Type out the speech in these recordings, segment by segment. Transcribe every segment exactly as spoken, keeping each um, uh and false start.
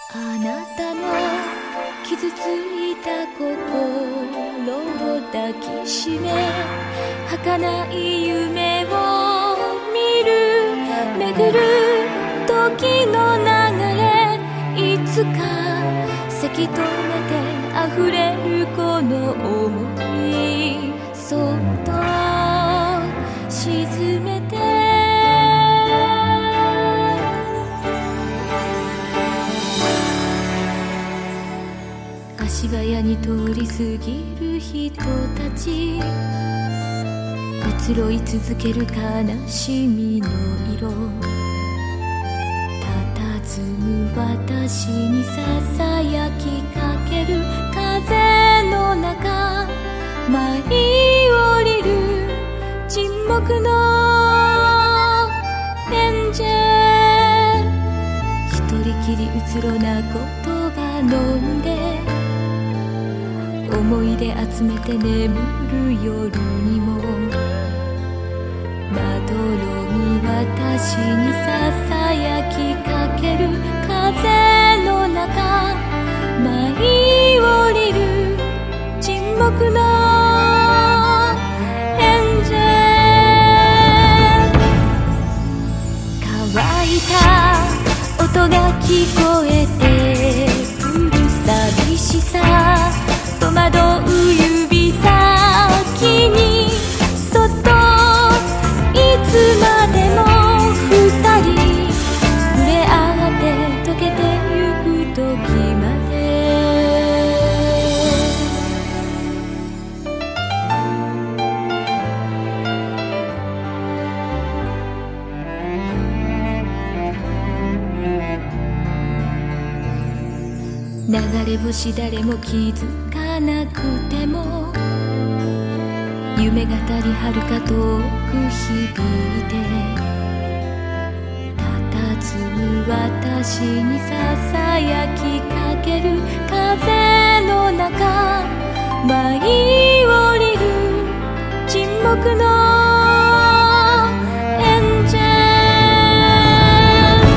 あなたの傷ついた心を抱きしめ、儚い夢を見る、巡る時の流れ、いつかせき止めて溢れるこの想い、そっと沈めて、足早に通り過ぎる人たち、移ろい続ける悲しみの色、佇む私にささやきかける風の中、舞い降りる沈黙のエンジェル、一人きりうつろな言葉飲んで、思い出集めて眠る夜にも、まどろむ私にささやきかける風の中、舞い降りる沈黙のエンジェル、乾いた音が聞こえてくる寂しさ、戸惑う指先にそっと、いつまでも二人触れ合って溶けてゆく時まで。流れ星誰も気づかなくても、夢語り遥か遠く響いて、佇む私にささやきかける風の中、舞い降りる沈黙のエンジェル、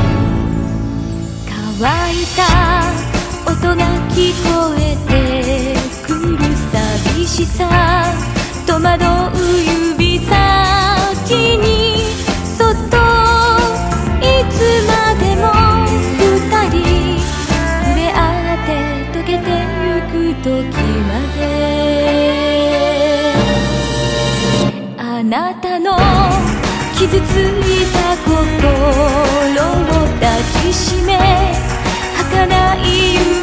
乾いた音が聞こえてくる寂しさ、戸惑う指先にそっと、いつまでも二人触れ合って溶けてゆく時まで。あなたの傷ついた心を抱きしめ、儚い夢